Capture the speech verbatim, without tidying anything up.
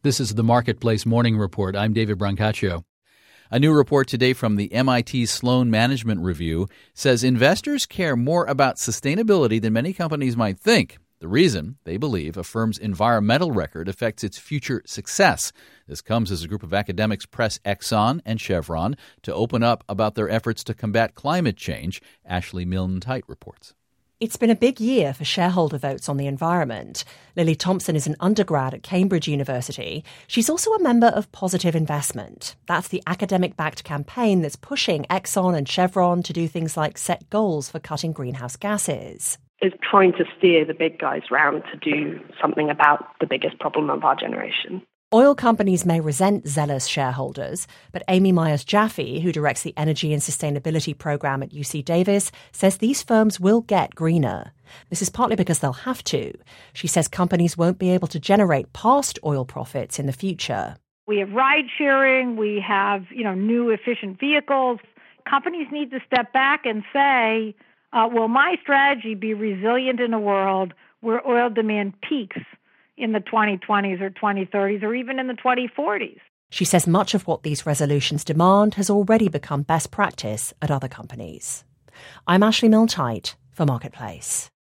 This is the Marketplace Morning Report. I'm David Brancaccio. A new report today from the M I T Sloan Management Review says investors care more about sustainability than many companies might think. The reason, they believe, a firm's environmental record affects its future success. This comes as a group of academics press Exxon and Chevron to open up about their efforts to combat climate change. Ashley Milne-Tyte reports. It's been a big year for shareholder votes on the environment. Lily Thompson is an undergrad at Cambridge University. She's also a member of Positive Investment. That's the academic-backed campaign that's pushing Exxon and Chevron to do things like set goals for cutting greenhouse gases. Is trying to steer the big guys round to do something about the biggest problem of our generation. Oil companies may resent zealous shareholders, but Amy Myers-Jaffe, who directs the Energy and Sustainability Program at U C Davis, says these firms will get greener. This is partly because they'll have to. She says companies won't be able to generate past oil profits in the future. We have ride sharing, we have, you know, new efficient vehicles. Companies need to step back and say, uh, will my strategy be resilient in a world where oil demand peaks in the twenty twenties or twenty thirties or even in the twenty forties. She says much of what these resolutions demand has already become best practice at other companies. I'm Ashley Milne-Tyte for Marketplace.